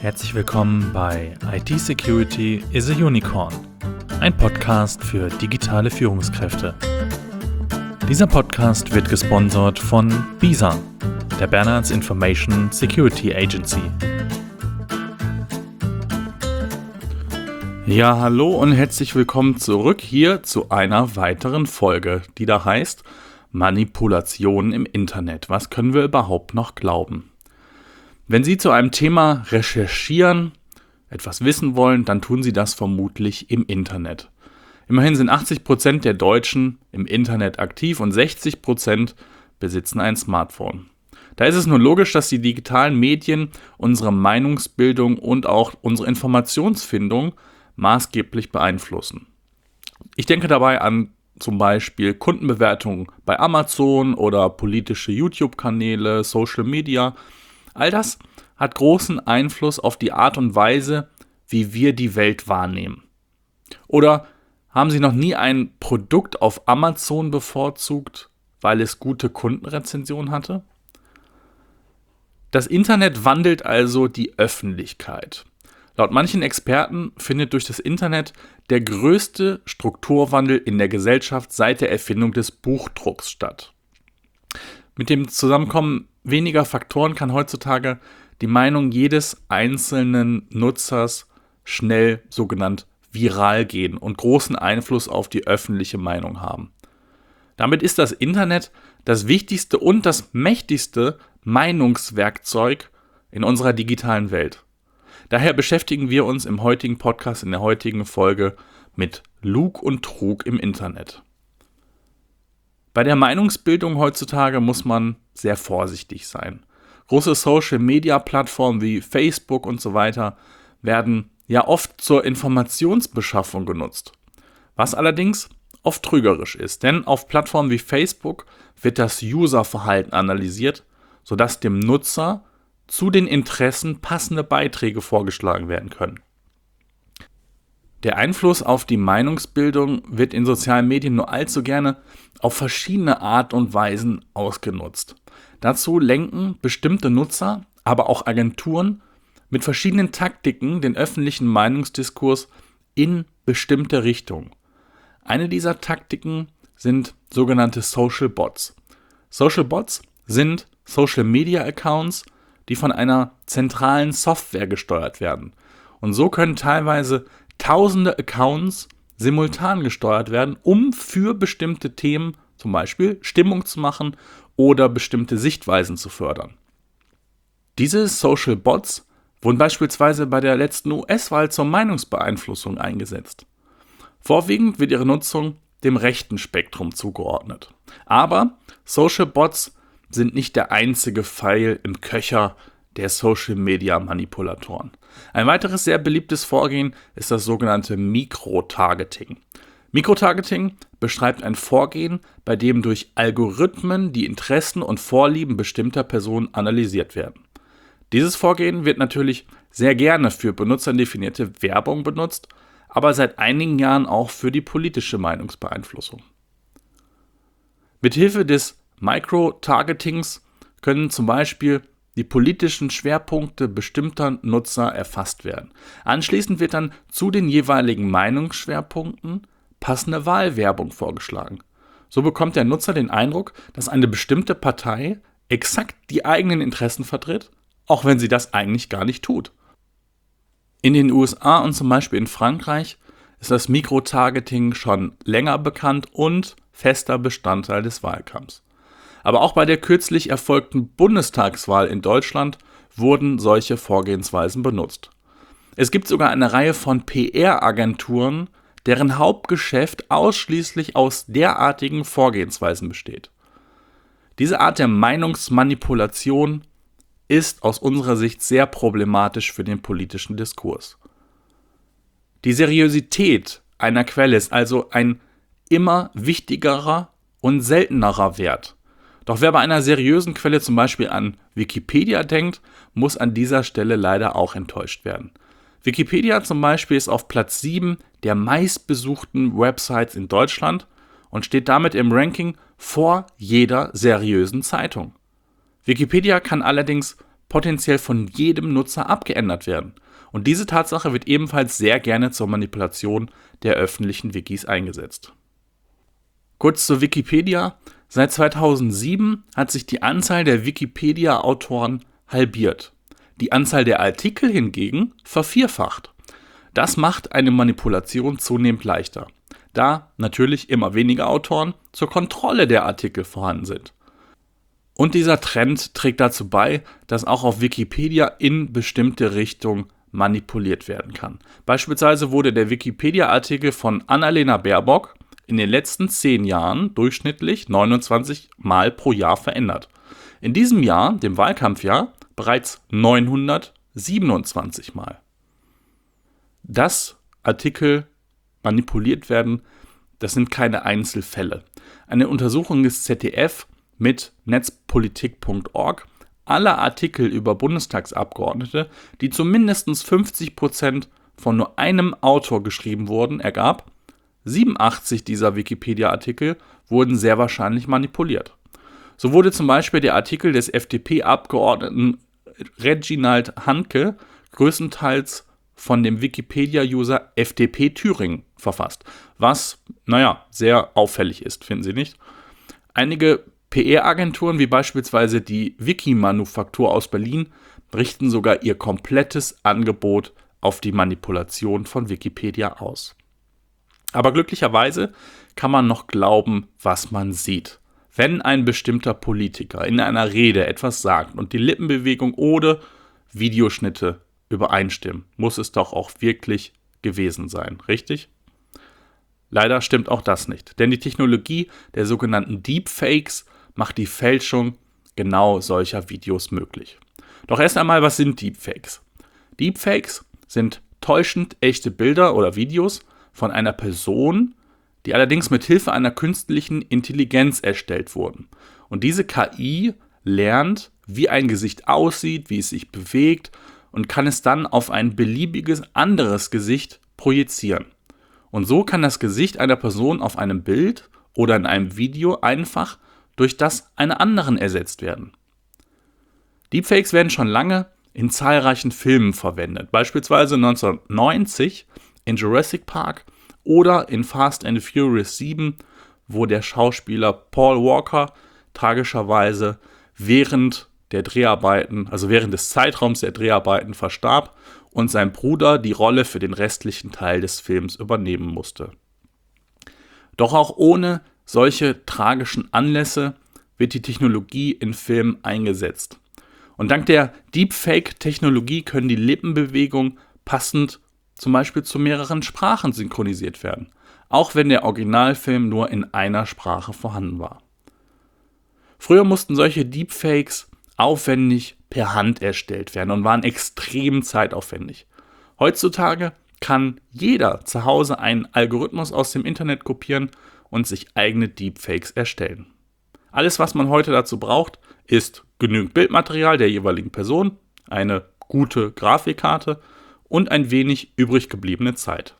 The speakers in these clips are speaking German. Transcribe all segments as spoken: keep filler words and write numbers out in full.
Herzlich willkommen bei I T Security is a Unicorn, ein Podcast für digitale Führungskräfte. Dieser Podcast wird gesponsert von BISA, der Bernards Information Security Agency. Ja, hallo und herzlich willkommen zurück hier zu einer weiteren Folge, die da heißt Manipulation im Internet. Was können wir überhaupt noch glauben? Wenn Sie zu einem Thema recherchieren, etwas wissen wollen, dann tun Sie das vermutlich im Internet. Immerhin sind achtzig Prozent der Deutschen im Internet aktiv und sechzig Prozent besitzen ein Smartphone. Da ist es nur logisch, dass die digitalen Medien unsere Meinungsbildung und auch unsere Informationsfindung maßgeblich beeinflussen. Ich denke dabei an zum Beispiel Kundenbewertungen bei Amazon oder politische YouTube-Kanäle, Social Media. All das hat großen Einfluss auf die Art und Weise, wie wir die Welt wahrnehmen. Oder haben Sie noch nie ein Produkt auf Amazon bevorzugt, weil es gute Kundenrezensionen hatte? Das Internet wandelt also die Öffentlichkeit. Laut manchen Experten findet durch das Internet der größte Strukturwandel in der Gesellschaft seit der Erfindung des Buchdrucks statt. Mit dem Zusammenkommen weniger Faktoren kann heutzutage die Meinung jedes einzelnen Nutzers schnell sogenannt viral gehen und großen Einfluss auf die öffentliche Meinung haben. Damit ist das Internet das wichtigste und das mächtigste Meinungswerkzeug in unserer digitalen Welt. Daher beschäftigen wir uns im heutigen Podcast, in der heutigen Folge mit Lug und Trug im Internet. Bei der Meinungsbildung heutzutage muss man sehr vorsichtig sein. Große Social-Media-Plattformen wie Facebook und so weiter werden ja oft zur Informationsbeschaffung genutzt. Was allerdings oft trügerisch ist, denn auf Plattformen wie Facebook wird das Userverhalten analysiert, sodass dem Nutzer zu den Interessen passende Beiträge vorgeschlagen werden können. Der Einfluss auf die Meinungsbildung wird in sozialen Medien nur allzu gerne auf verschiedene Art und Weisen ausgenutzt. Dazu lenken bestimmte Nutzer, aber auch Agenturen mit verschiedenen Taktiken den öffentlichen Meinungsdiskurs in bestimmte Richtungen. Eine dieser Taktiken sind sogenannte Social Bots. Social Bots sind Social Media Accounts, die von einer zentralen Software gesteuert werden. Und so können teilweise tausende Accounts simultan gesteuert werden, um für bestimmte Themen zum Beispiel Stimmung zu machen oder bestimmte Sichtweisen zu fördern. Diese Social Bots wurden beispielsweise bei der letzten U S-Wahl zur Meinungsbeeinflussung eingesetzt. Vorwiegend wird ihre Nutzung dem rechten Spektrum zugeordnet. Aber Social Bots sind nicht der einzige Pfeil im Köcher der Social-Media-Manipulatoren. Ein weiteres sehr beliebtes Vorgehen ist das sogenannte Mikrotargeting. Mikrotargeting beschreibt ein Vorgehen, bei dem durch Algorithmen die Interessen und Vorlieben bestimmter Personen analysiert werden. Dieses Vorgehen wird natürlich sehr gerne für benutzerdefinierte Werbung benutzt, aber seit einigen Jahren auch für die politische Meinungsbeeinflussung. Mithilfe des Microtargetings können zum Beispiel die politischen Schwerpunkte bestimmter Nutzer erfasst werden. Anschließend wird dann zu den jeweiligen Meinungsschwerpunkten passende Wahlwerbung vorgeschlagen. So bekommt der Nutzer den Eindruck, dass eine bestimmte Partei exakt die eigenen Interessen vertritt, auch wenn sie das eigentlich gar nicht tut. In den U S A und zum Beispiel in Frankreich ist das Mikrotargeting schon länger bekannt und fester Bestandteil des Wahlkampfs. Aber auch bei der kürzlich erfolgten Bundestagswahl in Deutschland wurden solche Vorgehensweisen benutzt. Es gibt sogar eine Reihe von P R-Agenturen, deren Hauptgeschäft ausschließlich aus derartigen Vorgehensweisen besteht. Diese Art der Meinungsmanipulation ist aus unserer Sicht sehr problematisch für den politischen Diskurs. Die Seriosität einer Quelle ist also ein immer wichtigerer und seltenerer Wert. Doch wer bei einer seriösen Quelle zum Beispiel an Wikipedia denkt, muss an dieser Stelle leider auch enttäuscht werden. Wikipedia zum Beispiel ist auf Platz sieben der meistbesuchten Websites in Deutschland und steht damit im Ranking vor jeder seriösen Zeitung. Wikipedia kann allerdings potenziell von jedem Nutzer abgeändert werden. Und diese Tatsache wird ebenfalls sehr gerne zur Manipulation der öffentlichen Wikis eingesetzt. Kurz zur Wikipedia. Seit zweitausendsieben hat sich die Anzahl der Wikipedia-Autoren halbiert. Die Anzahl der Artikel hingegen vervierfacht. Das macht eine Manipulation zunehmend leichter, da natürlich immer weniger Autoren zur Kontrolle der Artikel vorhanden sind. Und dieser Trend trägt dazu bei, dass auch auf Wikipedia in bestimmte Richtungen manipuliert werden kann. Beispielsweise wurde der Wikipedia-Artikel von Annalena Baerbock in den letzten zehn Jahren durchschnittlich neunundzwanzig Mal pro Jahr verändert. In diesem Jahr, dem Wahlkampfjahr, bereits neunhundertsiebenundzwanzig Mal. Dass Artikel manipuliert werden, das sind keine Einzelfälle. Eine Untersuchung des Z D F mit netzpolitik punkt org aller Artikel über Bundestagsabgeordnete, die zu mindestens fünfzig Prozent von nur einem Autor geschrieben wurden, ergab, siebenundachtzig dieser Wikipedia-Artikel wurden sehr wahrscheinlich manipuliert. So wurde zum Beispiel der Artikel des F D P-Abgeordneten Reginald Hanke größtenteils von dem Wikipedia-User F D P Thüringen verfasst, was, naja, sehr auffällig ist, finden Sie nicht? Einige P R-Agenturen wie beispielsweise die Wiki-Manufaktur aus Berlin richten sogar ihr komplettes Angebot auf die Manipulation von Wikipedia aus. Aber glücklicherweise kann man noch glauben, was man sieht. Wenn ein bestimmter Politiker in einer Rede etwas sagt und die Lippenbewegung oder Videoschnitte übereinstimmen, muss es doch auch wirklich gewesen sein, richtig? Leider stimmt auch das nicht, denn die Technologie der sogenannten Deepfakes macht die Fälschung genau solcher Videos möglich. Doch erst einmal, was sind Deepfakes? Deepfakes sind täuschend echte Bilder oder Videos von einer Person, die allerdings mit Hilfe einer künstlichen Intelligenz erstellt wurden. Und diese K I lernt, wie ein Gesicht aussieht, wie es sich bewegt und kann es dann auf ein beliebiges anderes Gesicht projizieren. Und so kann das Gesicht einer Person auf einem Bild oder in einem Video einfach durch das einer anderen ersetzt werden. Deepfakes werden schon lange in zahlreichen Filmen verwendet, beispielsweise neunzehnhundertneunzig in Jurassic Park oder in Fast and Furious sieben, wo der Schauspieler Paul Walker tragischerweise während der Dreharbeiten, also während des Zeitraums der Dreharbeiten verstarb und sein Bruder die Rolle für den restlichen Teil des Films übernehmen musste. Doch auch ohne solche tragischen Anlässe wird die Technologie in Filmen eingesetzt. Und dank der Deepfake-Technologie können die Lippenbewegungen passend zum Beispiel zu mehreren Sprachen synchronisiert werden, auch wenn der Originalfilm nur in einer Sprache vorhanden war. Früher mussten solche Deepfakes aufwendig per Hand erstellt werden und waren extrem zeitaufwendig. Heutzutage kann jeder zu Hause einen Algorithmus aus dem Internet kopieren und sich eigene Deepfakes erstellen. Alles, was man heute dazu braucht, ist genügend Bildmaterial der jeweiligen Person, eine gute Grafikkarte und ein wenig übrig gebliebene Zeit.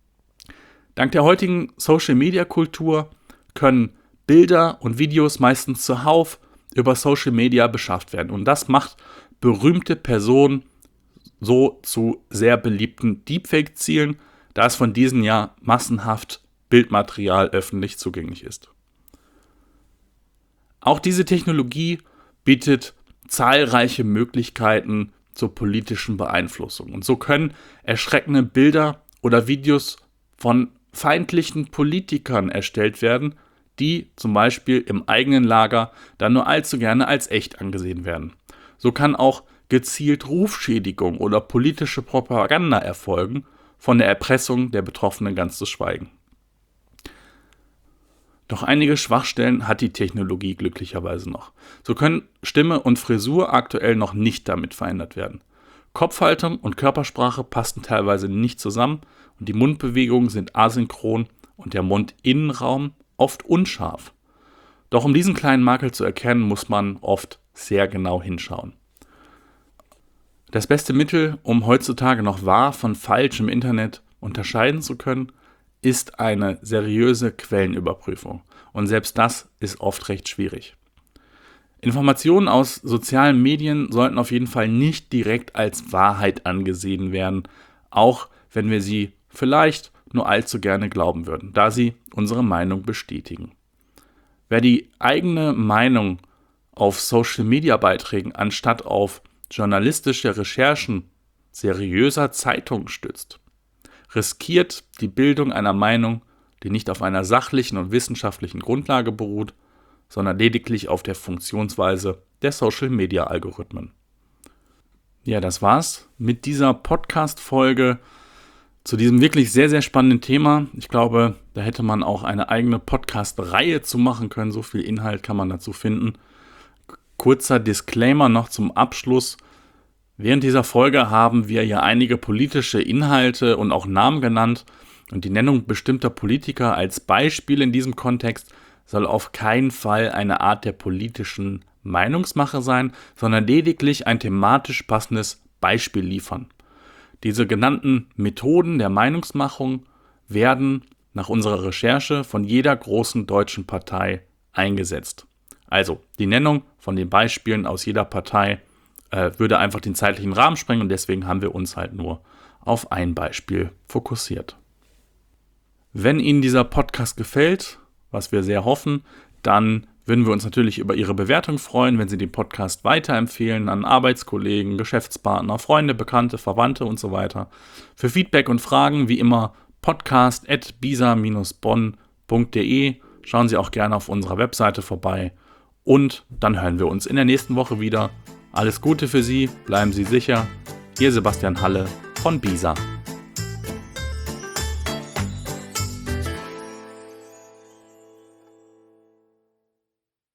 Dank der heutigen Social-Media-Kultur können Bilder und Videos meistens zuhauf über Social Media beschafft werden. Und das macht berühmte Personen so zu sehr beliebten Deepfake-Zielen, da es von diesen ja massenhaft Bildmaterial öffentlich zugänglich ist. Auch diese Technologie bietet zahlreiche Möglichkeiten zur politischen Beeinflussung. Und so können erschreckende Bilder oder Videos von feindlichen Politikern erstellt werden, die zum Beispiel im eigenen Lager dann nur allzu gerne als echt angesehen werden. So kann auch gezielt Rufschädigung oder politische Propaganda erfolgen, von der Erpressung der Betroffenen ganz zu schweigen. Doch einige Schwachstellen hat die Technologie glücklicherweise noch. So können Stimme und Frisur aktuell noch nicht damit verändert werden. Kopfhaltung und Körpersprache passen teilweise nicht zusammen und die Mundbewegungen sind asynchron und der Mundinnenraum oft unscharf. Doch um diesen kleinen Makel zu erkennen, muss man oft sehr genau hinschauen. Das beste Mittel, um heutzutage noch wahr von falsch im Internet unterscheiden zu können, ist eine seriöse Quellenüberprüfung. Und selbst das ist oft recht schwierig. Informationen aus sozialen Medien sollten auf jeden Fall nicht direkt als Wahrheit angesehen werden, auch wenn wir sie vielleicht nur allzu gerne glauben würden, da sie unsere Meinung bestätigen. Wer die eigene Meinung auf Social-Media-Beiträgen anstatt auf journalistische Recherchen seriöser Zeitungen stützt, riskiert die Bildung einer Meinung, die nicht auf einer sachlichen und wissenschaftlichen Grundlage beruht, sondern lediglich auf der Funktionsweise der Social-Media-Algorithmen. Ja, das war's mit dieser Podcast-Folge zu diesem wirklich sehr, sehr spannenden Thema. Ich glaube, da hätte man auch eine eigene Podcast-Reihe zu machen können. So viel Inhalt kann man dazu finden. Kurzer Disclaimer noch zum Abschluss. Während dieser Folge haben wir ja einige politische Inhalte und auch Namen genannt. Und die Nennung bestimmter Politiker als Beispiel in diesem Kontext soll auf keinen Fall eine Art der politischen Meinungsmache sein, sondern lediglich ein thematisch passendes Beispiel liefern. Diese genannten Methoden der Meinungsmachung werden nach unserer Recherche von jeder großen deutschen Partei eingesetzt. Also die Nennung von den Beispielen aus jeder Partei äh, würde einfach den zeitlichen Rahmen sprengen und deswegen haben wir uns halt nur auf ein Beispiel fokussiert. Wenn Ihnen dieser Podcast gefällt, was wir sehr hoffen, dann würden wir uns natürlich über Ihre Bewertung freuen, wenn Sie den Podcast weiterempfehlen an Arbeitskollegen, Geschäftspartner, Freunde, Bekannte, Verwandte und so weiter. Für Feedback und Fragen wie immer podcast at bisa dash bonn punkt de. Schauen Sie auch gerne auf unserer Webseite vorbei und dann hören wir uns in der nächsten Woche wieder. Alles Gute für Sie, bleiben Sie sicher. Ihr Sebastian Halle von bisa.